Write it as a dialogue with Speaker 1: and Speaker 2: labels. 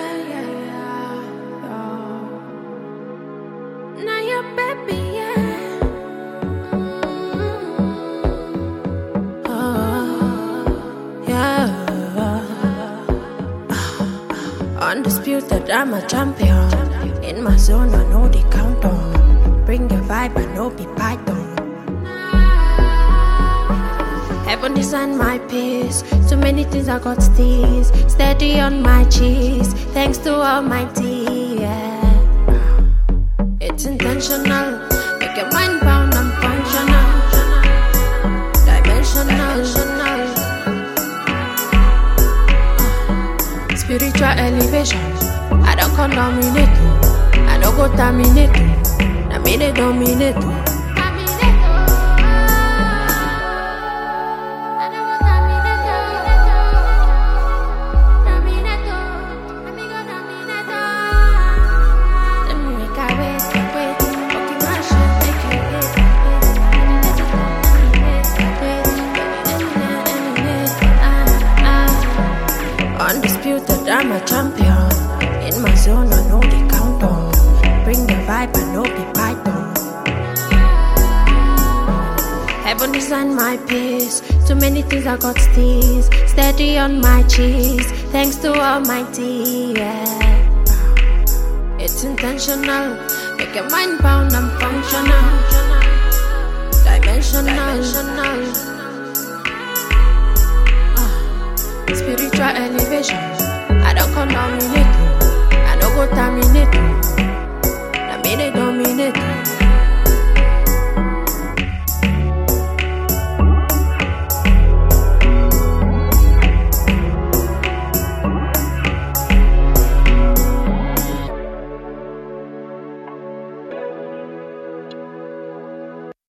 Speaker 1: Now your baby, undisputed, I'm a champion. In my zone, I know the countdown. Bring the vibe, I know be python. Heaven designed my peace. Too many things I got steez. Steady on my cheese. Thanks to Almighty, yeah. It's intentional. Make your mind bound and functional. Dimensional. Spiritual elevation. I don't contaminate. I don't go terminate. I mean it dominate. Undisputed, I'm a champion. In my zone, I know the countdown. Bring the vibe, I know the python. Heaven designed my peace. Too many things I got steez. Steady on my cheese. Thanks to Almighty, yeah. It's intentional. Make your mind bound and functional. Dimensional. Spiritual elevation. I don't contaminate. I don't go terminate. I mean it dominate.